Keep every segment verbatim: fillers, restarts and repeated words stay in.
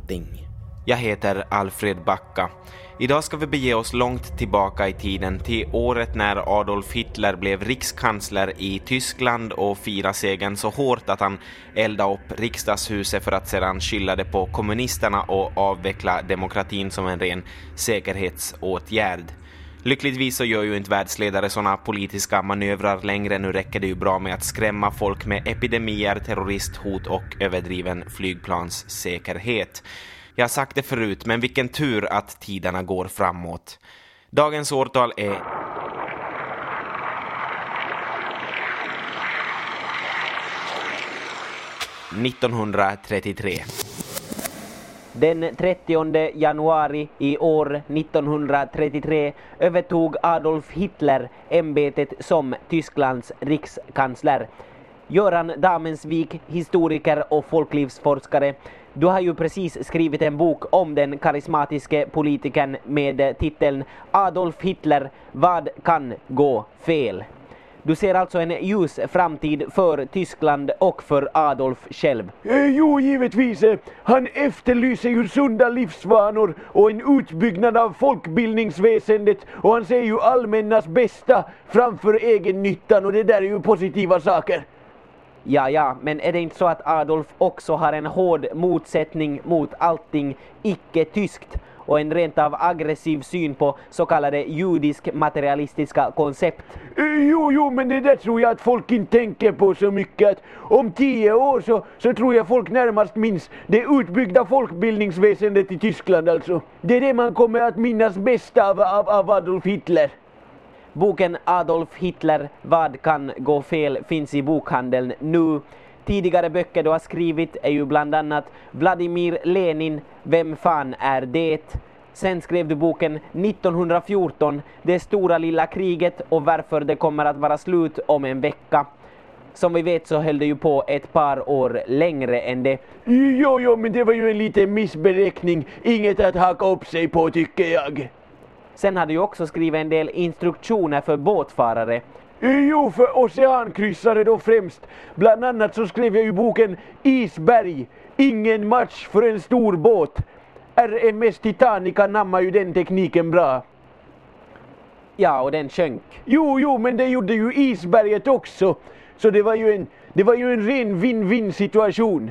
allting. Jag heter Alfred Backa. Idag ska vi bege oss långt tillbaka i tiden till året när Adolf Hitler blev rikskansler i Tyskland och fira segern så hårt att han eldade upp riksdagshuset för att sedan skylla det på kommunisterna och avveckla demokratin som en ren säkerhetsåtgärd. Lyckligtvis så gör ju inte världsledare sådana politiska manövrar längre. Nu räcker det ju bra med att skrämma folk med epidemier, terroristhot och överdriven flygplanssäkerhet. Jag har sagt det förut, men vilken tur att tiderna går framåt. Dagens årtal är nittonhundratrettiotre. Den trettionde januari i år nittonhundratrettiotre övertog Adolf Hitler ämbetet som Tysklands rikskansler. Göran Damensvik, historiker och folklivsforskare, du har ju precis skrivit en bok om den karismatiske politikern med titeln Adolf Hitler, vad kan gå fel? Du ser alltså en ljus framtid för Tyskland och för Adolf själv. Eh, jo, givetvis. Eh, han efterlyser ju sunda livsvanor och en utbyggnad av folkbildningsväsendet, och han ser ju allmännas bästa framför egen nyttan, och det där är ju positiva saker. Ja, ja, men är det inte så att Adolf också har en hård motsättning mot allting icke-tyskt och en rent av aggressiv syn på så kallade judisk-materialistiska koncept? Eh, jo, jo, men det där tror jag att folk inte tänker på så mycket. Att om tio år så, så tror jag folk närmast minns det utbyggda folkbildningsväsendet i Tyskland alltså. Det är det man kommer att minnas bäst av, av, av Adolf Hitler. Boken Adolf Hitler, vad kan gå fel finns i bokhandeln nu. Tidigare böcker du har skrivit är ju bland annat Vladimir Lenin, vem fan är det? Sen skrev du boken nittonhundrafjorton, Det stora lilla kriget och varför det kommer att vara slut om en vecka. Som vi vet så höll det ju på ett par år längre än det. Jo, jo, men det var ju en liten missberäkning. Inget att haka upp sig på, tycker jag. Sen hade du också skrivit en del instruktioner för båtfarare. Jo, för oceankryssare då främst. Bland annat så skrev jag ju boken Isberg, ingen match för en stor båt. R M S Titanic nammar ju den tekniken bra. Ja, och den sjönk. Jo, jo, men det gjorde ju isberget också. Så det var ju en, det var ju en ren win-win situation.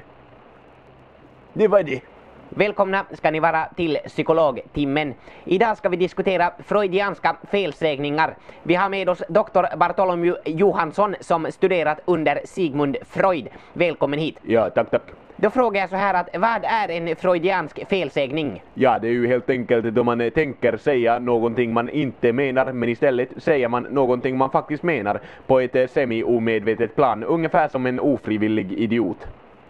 Det var det. Välkomna ska ni vara till psykologtimmen. Idag ska vi diskutera freudianska felsägningar. Vi har med oss doktor Bartholomew Johansson som studerat under Sigmund Freud. Välkommen hit. Ja, tack, tack. Då frågar jag så här att vad är en freudiansk felsägning? Ja, det är ju helt enkelt då man tänker säga någonting man inte menar, men istället säger man någonting man faktiskt menar på ett semi-omedvetet plan. Ungefär som en ofrivillig idiot.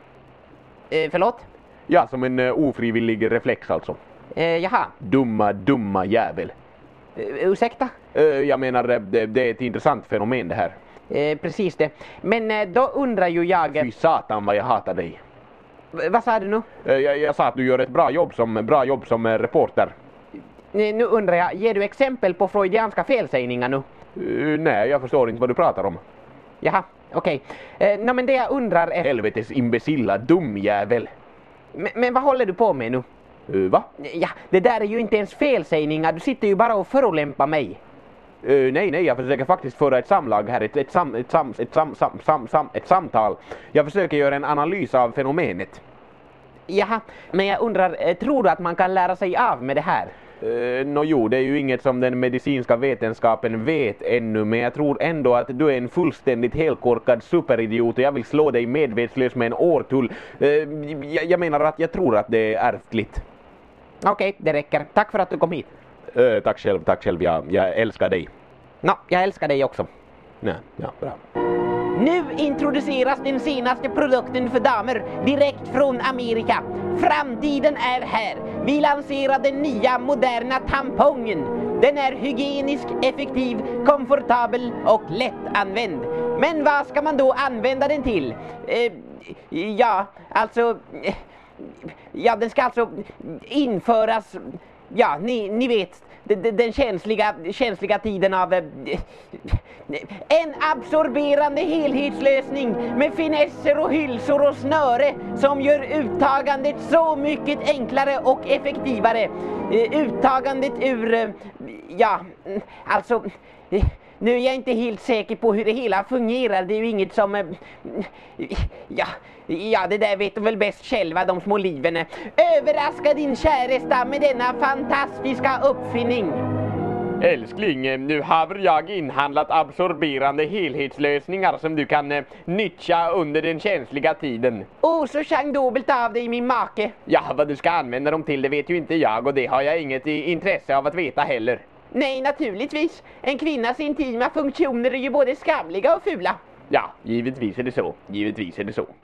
Eh, förlåt? Ja, som en uh, ofrivillig reflex alltså. Eh, jaha. Dumma, dumma jävel. Uh, ursäkta? Uh, jag menar, det, det är ett intressant fenomen det här. Eh, precis det. Men eh, då undrar ju jag... Fy satan vad jag hatar dig. V- vad sa du nu? Uh, jag, jag sa att du gör ett bra jobb som, bra jobb som uh, reporter. Eh, nu undrar jag, ger du exempel på freudianska felsägningar nu? Uh, nej, jag förstår inte vad du pratar om. Jaha, okej. Okay. Eh, no, men det jag undrar är... Helvetes imbecilla dumjävel. Men, men vad håller du på med nu? Uh, va? Ja, det där är ju inte ens felsägningar. Du sitter ju bara och förolämpar mig. Uh, nej, nej, jag försöker faktiskt föra ett samlag här. Ett, ett, sam, ett, sam, ett, sam, sam, sam, sam, ett samtal. Jag försöker göra en analys av fenomenet. Jaha, men jag undrar, eh, tror du att man kan lära sig av med det här? Uh, no, jo, det är ju inget som den medicinska vetenskapen vet ännu, men jag tror ändå att du är en fullständigt helkorkad superidiot och jag vill slå dig medvetslös med en årtull. Uh, jag, jag menar att jag tror att det är ärftligt. Okej, okay, det räcker. Tack för att du kom hit. Uh, tack själv, tack själv. Jag, jag älskar dig. Nå, no, jag älskar dig också. Nej, ja, bra. Nu introduceras den senaste produkten för damer direkt från Amerika. Framtiden är här. Vi lanserar den nya moderna tampongen. Den är hygienisk, effektiv, komfortabel och lättanvänd. Men vad ska man då använda den till? Eh, ja, alltså... Ja, den ska alltså införas... Ja, ni, ni vet... den, den känsliga, känsliga tiden av eh, en absorberande helhetslösning med finesser och hylsor och snöre som gör uttagandet så mycket enklare och effektivare. Eh, uttagandet ur, eh, ja, alltså... Eh, Nu är jag inte helt säker på hur det hela fungerar. Det är ju inget som... eh, Ja, ja det där vet de väl bäst själva, de små liven. Överraska din käresta med denna fantastiska uppfinning. Älskling, nu har jag inhandlat absorberande helhetslösningar som du kan eh, nyttja under den känsliga tiden. Åh, oh, så changdobelt av dig, min make. Ja, vad du ska använda dem till det vet ju inte jag, och det har jag inget intresse av att veta heller. Nej, naturligtvis. En kvinnas intima funktioner är ju både skamliga och fula. Ja, givetvis är det så. Givetvis är det så.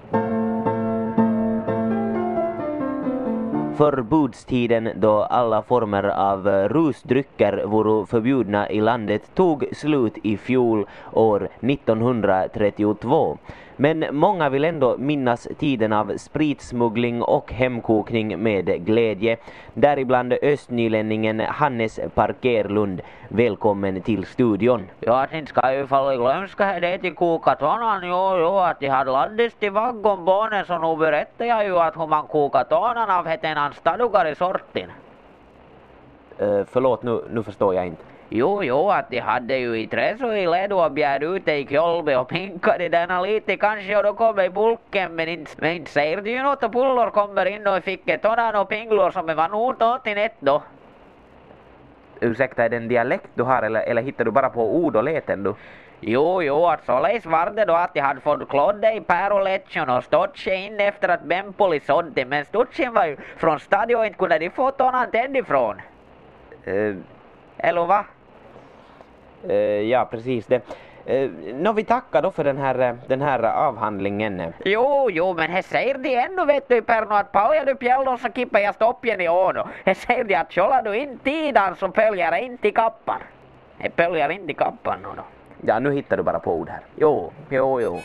Förbudstiden då alla former av rusdrycker vore förbjudna i landet tog slut i fjol år nittonhundratrettiotvå. Men många vill ändå minnas tiden av spritsmuggling och hemkokning med glädje. Däribland östnylänningen Hannes Parkerlund. Välkommen till studion. Ja, att inte ska ju falla glömska det till kokatonan. Jo, jo, att de hade landets till vaggonbarnen, så nu berättar jag ju att hur man kokatonan av hette en anstadugare sorten. Uh, förlåt, nu, nu förstår jag inte. Jo, jo, att de hade ju i träs och i led och bjöd ute i kjolbe och pinkade denna lite kanske, och då kommer i bulken, men inte, men inte säger du ju något, och pullor kommer in och fick ett sådana och pinglor som var nog något i ett då. Ursäkta, är det en dialekt du har, eller, eller hittar du bara på ord och leten du? Jo, jo, att så läs var det då att de hade fått klodda i pär och lättjon och stått sig in efter att Bempoli sådde, men stutsen var ju från stadion och inte kunde de få tonan tänd ifrån. Uh, Eller va? Uh, ja, precis det. Uh, Nå, vi tackar då för den här, den här avhandlingen. Jo, jo, men här säger de ändå, vet du, Perno, att paljar du pjällor så kippar jag stoppjen i åno. Här säger de att kjollar du in tidan så pöljar inte i kappan. Här pöljar inte i kappan nu då. Ja, nu hittar du bara på ord här. Jo, jo, jo.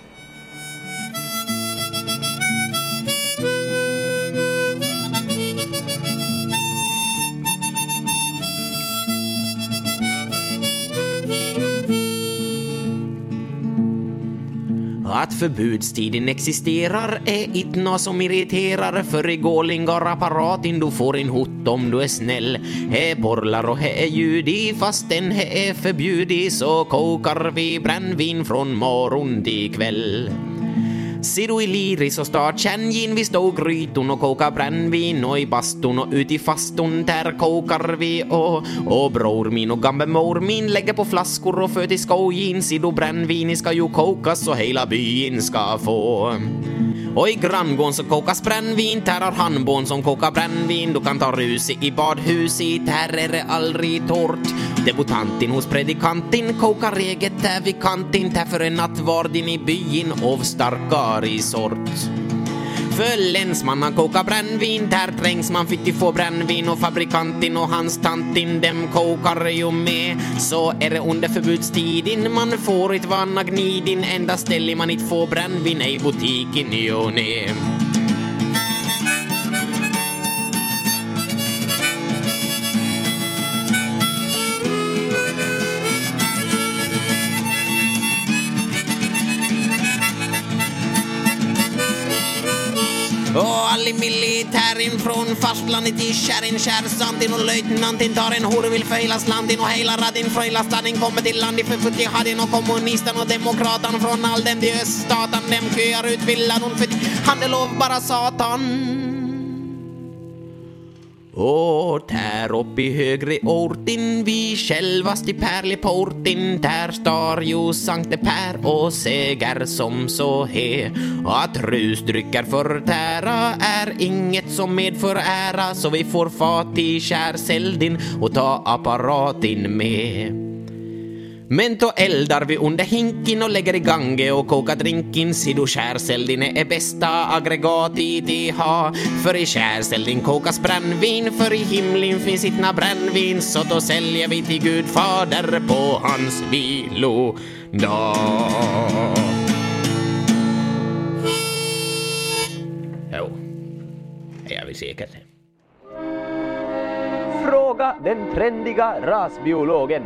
Att förbudstiden existerar är inte något som irriterar, för i gålingar apparatin du får en hot om du är snäll. He borlar och he är ljud i, fastän he är förbjudit, så kokar vi brännvin från morgon till kväll. Ser du i liris och start känngin, vi stod gryton och koka brännvin, och i bastun och ut i fastun där kokar vi, och, och bror min och gambe mor min lägger på flaskor och för till skojin. Ser du brännvin ska ju kokas så hela byn ska få. Och i granngården så kokas brännvin, där har handbån som kokar brännvin. Du kan ta rus i badhuset, här är det aldrig torrt. Debutantin hos predikantin kokar eget där vid kantin, där för en nattvardin i byn av starkare i sort. För länsmannen kokar brännvin, där trängs man fick få brännvin, och fabrikantin och hans tantin dem kokar ju med. Så är det under förbudstiden man får ett vanna gnidin, enda ställe man inte får brännvin i butiken, jo nej. Och all i militärin från fastlandet till kärrin, kärsantin och löjtnantin tar en hor vill för hela slantin, och hela radin från hela staden kommer till land i förfutti hadin, och kommunisten och demokraten från all den till öststaten, dem köar ut villan hon för han är lov bara satan. Och där uppe i högre orten vi självast i Pärleporten, där står ju Sankte Per och säger som så he, att rusdrycker förtära är inget som medför ära, så vi får fat i kärseldin och ta apparatin med. Men då eldar vi under hinken och lägger i gange och kokar drinken, sido kärseldin är bästa aggregat i det ha. För i kärseldin kokas brännvin, för i himlen finns sittna brännvin, så då säljer vi till Gud fader på hans vilodag. Jo, jag vill säkert. Fråga Fråga den trendiga rasbiologen.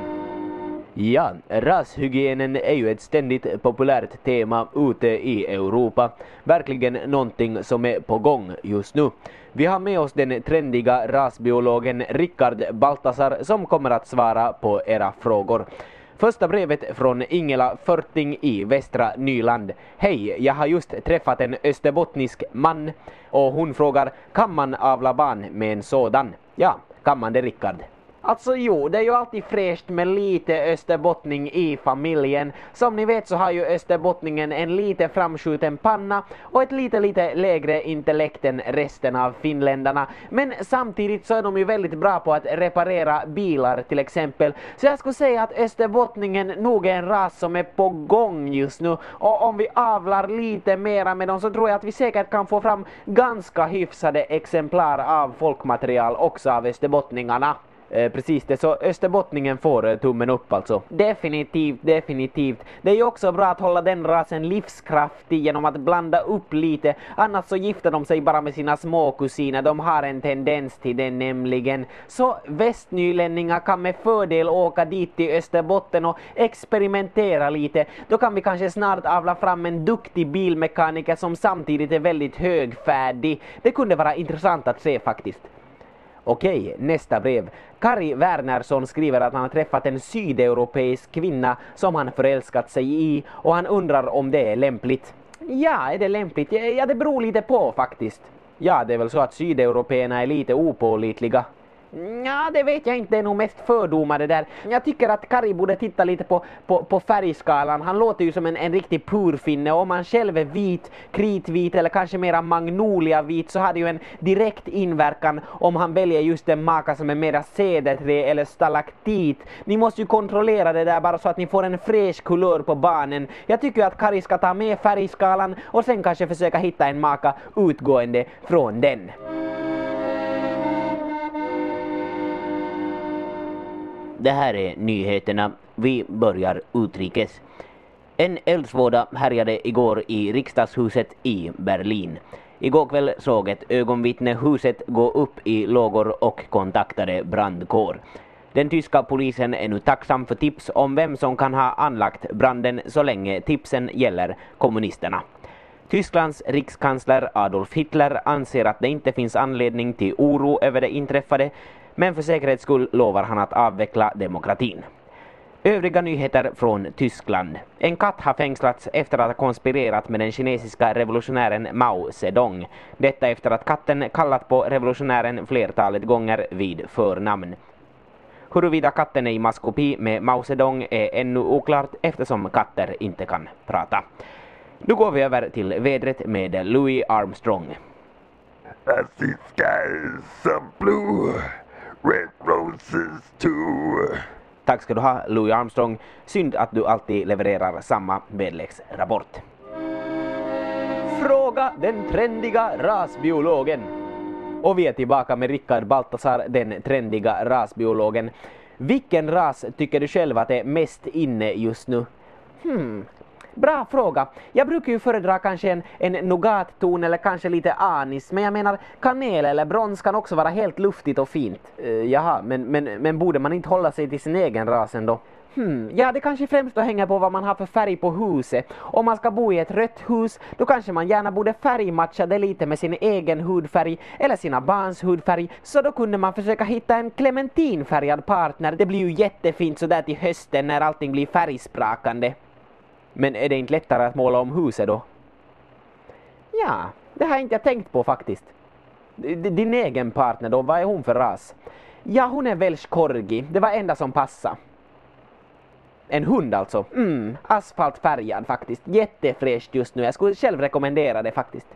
Ja, rashygienen är ju ett ständigt populärt tema ute i Europa. Verkligen någonting som är på gång just nu. Vi har med oss den trendiga rasbiologen Rickard Baltasar som kommer att svara på era frågor. Första brevet från Ingela Förting i Västra Nyland. Hej, jag har just träffat en österbottnisk man och hon frågar, kan man avla barn med en sådan? Ja, kan man det, Rickard? Alltså jo, det är ju alltid fräscht med lite österbottning i familjen. Som ni vet så har ju österbottningen en lite framskjuten panna och ett lite lite lägre intellekt än resten av finländarna. Men samtidigt så är de ju väldigt bra på att reparera bilar till exempel. Så jag skulle säga att österbottningen nog är en ras som är på gång just nu. Och om vi avlar lite mera med dem så tror jag att vi säkert kan få fram ganska hyfsade exemplar av folkmaterial också av österbottningarna. Eh, precis det, så österbottningen får eh, tummen upp alltså. Definitivt, definitivt. Det är ju också bra att hålla den rasen livskraftig genom att blanda upp lite. Annars så gifter de sig bara med sina små kusiner. De har en tendens till det nämligen. Så västnylänningar kan med fördel åka dit till Österbotten och experimentera lite. Då kan vi kanske snart avla fram en duktig bilmekaniker som samtidigt är väldigt högfärdig. Det kunde vara intressant att se faktiskt. Okej, nästa brev. Kari Wernersson skriver att han har träffat en sydeuropeisk kvinna som han förälskat sig i och han undrar om det är lämpligt. Ja, är det lämpligt? Ja, det beror lite på faktiskt. Ja, det är väl så att sydeuropeerna är lite opålitliga. Ja, det vet jag inte, det är nog mest fördomar det där. Jag tycker att Kari borde titta lite på, på, på färgskalan. Han låter ju som en, en riktig purfinne. Om han själv är vit, kritvit eller kanske mera magnolia-vit så har det ju en direkt inverkan om han väljer just en maka som är mera cederträ eller stalaktit. Ni måste ju kontrollera det där bara så att ni får en fräsch kulör på barnen. Jag tycker att Kari ska ta med färgskalan och sen kanske försöka hitta en maka utgående från den. Det här är nyheterna. Vi börjar utrikes. En eldsvåda härjade igår i riksdagshuset i Berlin. Igår kväll såg ett ögonvittne huset gå upp i lågor och kontaktade brandkår. Den tyska polisen är nu tacksam för tips om vem som kan ha anlagt branden så länge tipsen gäller kommunisterna. Tysklands rikskansler Adolf Hitler anser att det inte finns anledning till oro över det inträffade, men för säkerhets skull lovar han att avveckla demokratin. Övriga nyheter från Tyskland. En katt har fängslats efter att ha konspirerat med den kinesiska revolutionären Mao Zedong. Detta efter att katten kallat på revolutionären flertalet gånger vid förnamn. Huruvida katten är i maskopi med Mao Zedong är ännu oklart eftersom katter inte kan prata. Nu går vi över till vädret med Louis Armstrong. I see skies some blue, red roses too. Tack ska du ha, Louis Armstrong. Synd att du alltid levererar samma väderleksrapport. Fråga den trendiga rasbiologen. Och vi är tillbaka med Rickard Baltasar, den trendiga rasbiologen. Vilken ras tycker du själv att är mest inne just nu? Hmm... Bra fråga. Jag brukar ju föredra kanske en, en nougat-ton eller kanske lite anis. Men jag menar, kanel eller brons kan också vara helt luftigt och fint. Uh, jaha, men, men, men borde man inte hålla sig till sin egen ras ändå? Hmm, ja, det kanske främst hänger på vad man har för färg på huset. Om man ska bo i ett rött hus, då kanske man gärna borde färgmatcha det lite med sin egen hudfärg eller sina barns hudfärg. Så då kunde man försöka hitta en clementinfärgad partner. Det blir ju jättefint sådär till hösten när allting blir färgsprakande. Men är det inte lättare att måla om huset då? Ja, det har inte jag tänkt på faktiskt. Din egen partner då, vad är hon för ras? Ja, hon är welsh corgi. Det var enda som passade. En hund alltså. Mm, asfaltfärgad faktiskt. Jättefräscht just nu. Jag skulle själv rekommendera det faktiskt.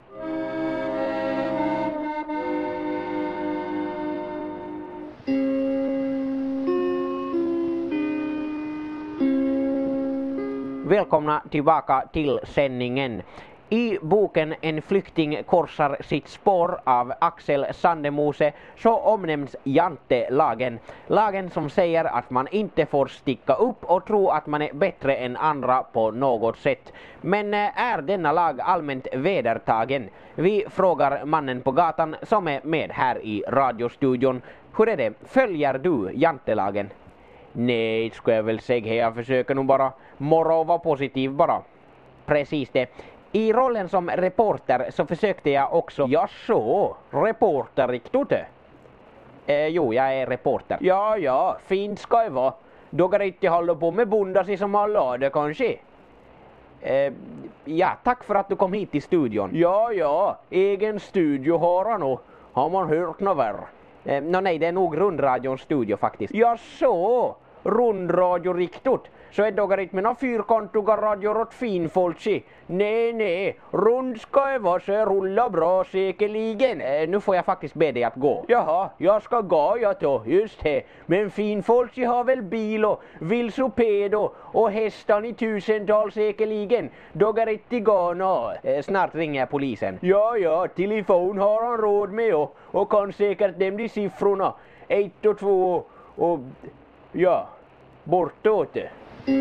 Välkomna tillbaka till sändningen. I boken En flykting korsar sitt spår av Axel Sandemose så omnämns jantelagen. Lagen som säger att man inte får sticka upp och tro att man är bättre än andra på något sätt. Men är denna lag allmänt vedertagen? Vi frågar mannen på gatan som är med här i radiostudion. hur är det? Följer du jantelagen? Nej, ska jag väl säga. Jag försöker nog bara morra och vara positiv bara. Precis det. I rollen som reporter så försökte jag också... Ja, så. Reporter, riktigt det? Eh, jo, jag är reporter. Ja, ja. Fint ska det vara. Då kan inte hålla på med bondasi som alla det kanske. Eh, ja, tack för att du kom hit till studion. Ja, ja. Egen studio har han och har man hört något värre. Eh, no, nej, det är nog rundradions studio faktiskt. Ja, så. Rundradio riktigt. Så är det inte med några fyrkantiga radior åt finfolk. Nej, nej. Rund ska det vara så rulla bra säkerligen. Eh, nu får jag faktiskt be dig att gå. Jaha, jag ska gå jag då, just det. Men finfolk har väl bil och vilsoped och, och hästar i tusental säkerligen. Då går det inte gå nå. Eh, snart ringer jag polisen. Ja, ja, telefon har han råd med och, och kan säkert nämna siffrorna. Ett och två och ja, bortåt det.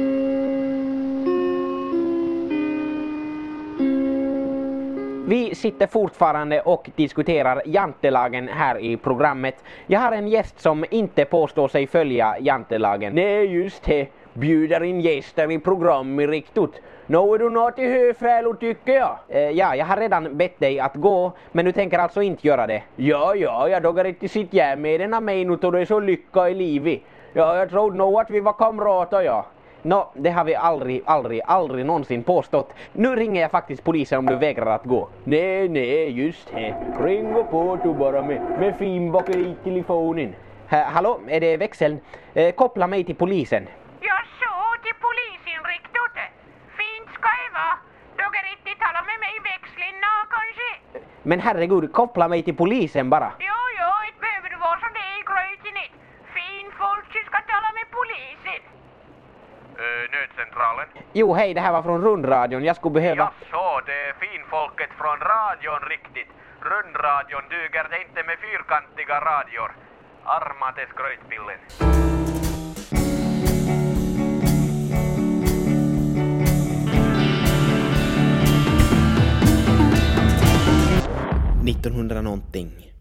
Vi sitter fortfarande och diskuterar jantelagen här i programmet. Jag har en gäst som inte påstår sig följa jantelagen. Nej, just det. Bjuder in gäster i programmet riktigt. Nå är du något i höfäl och tycker jag. Eh, ja, jag har redan bett dig att gå, men du tänker alltså inte göra det. Ja, ja, jag dogar inte sitt jag med denna mig nu då det är så lycka i livet. Ja, jag trodde nog att vi var kamrater, ja. Nå, det har vi aldrig, aldrig, aldrig någonsin påstått. Nu ringer jag faktiskt polisen om du vägrar att gå. Nej, nej, just det. Ring och på du bara med, med finback i telefonen. Ha, hallå, är det växeln? Eh, koppla mig till polisen. Ja, så till polisen riktigt. Fint ska det vara. Då kan inte tala med mig i växeln nå kanske. Men herregud, koppla mig till polisen bara. Jo, jo, inte behöver du vara som det är i gröten. Fin folk ska tala med polisen. Uh, nödcentralen. Jo, hej, det här var från rundradion. Jag skulle behöva... Ja, så, det är finfolket från radion riktigt. Rundradion duger det inte med fyrkantiga radior. Arma till skröjtpillen. nittonhundra någonting.